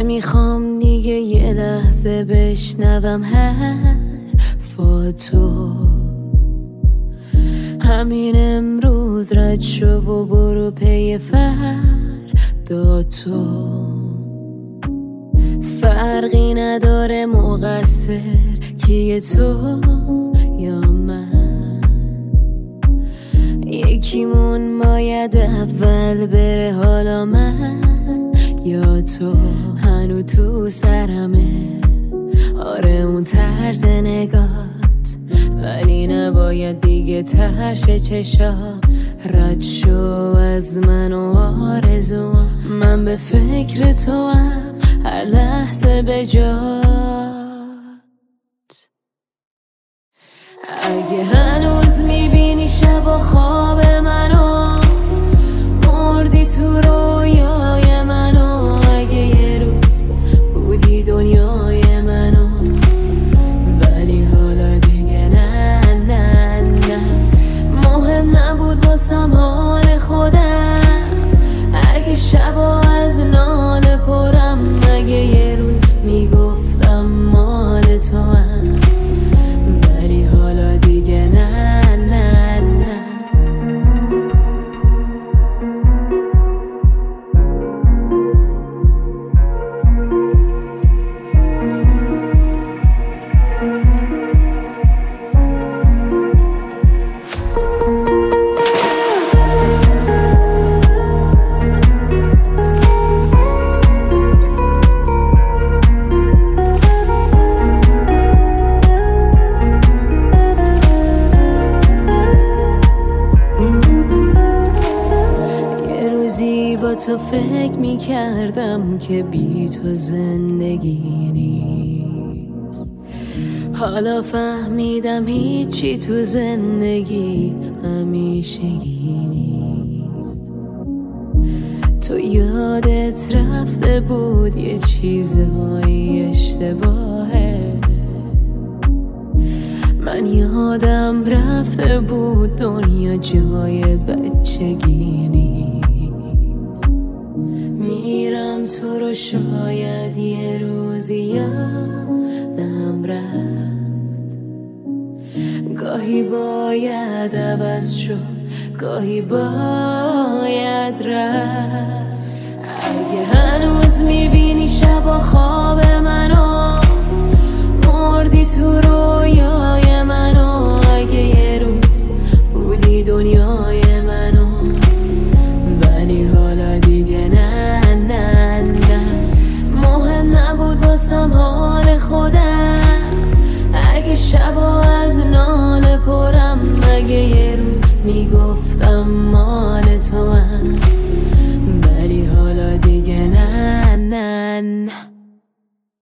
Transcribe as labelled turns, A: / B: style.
A: نمیخوام دیگه یه لحظه بشنوم حرفاتو. همین امروز رد شو و برو پی فردا تو. فرقی نداره مقصر کیه، تو یا من. یکیمون باید اول بره، حالا من یا تو. هنو تو سرمه آره اون طرز نگات، ولی نباید دیگه ترش چشات. رد شو از من و آرزوام، من به فکر تو هم هر لحظه به جات. اگه هنوز میبینی شب و خواب منو، مردی تو رویای منو. اگه یه روز بودی دنیای منو، ولی حالا دیگه نه نه نه. مهم نبود واسم حال خودم، اگه شبا از ناله پرم. اگه یه روز میگفتم مال تو هم، ولی حالا دیگه نه نه نه. با تو فکر میکردم که بی تو زندگی نیست. حالا فهمیدم هیچی تو زندگی همیشگی نیست. تو یادت رفته بود یه چیزهای اشتباهه، من یادم رفته بود دنیا جای بچگی نیست. میرم تو رو شاید یه روزی یادم رفت. گاهی باید عوض شد، گاهی باید رفت.